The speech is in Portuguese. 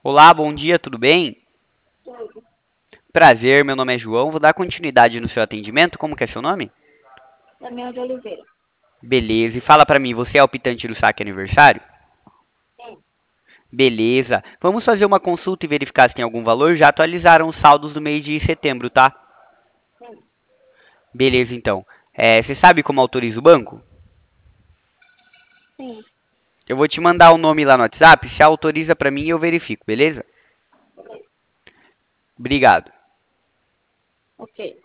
Olá, bom dia, tudo bem? Tudo. Prazer, meu nome é João, vou dar continuidade no seu atendimento. Como que é seu nome? Damião de Oliveira. Beleza, e fala pra mim, você é o optante do saque aniversário? Sim, Beleza, vamos fazer uma consulta e verificar se tem algum valor. Já atualizaram os saldos do mês de setembro, tá? sim, Beleza, então. Você sabe como autoriza o banco? sim. Eu vou te mandar o nome lá no WhatsApp, se autoriza pra mim eu verifico, beleza? Beleza. Obrigado. Ok.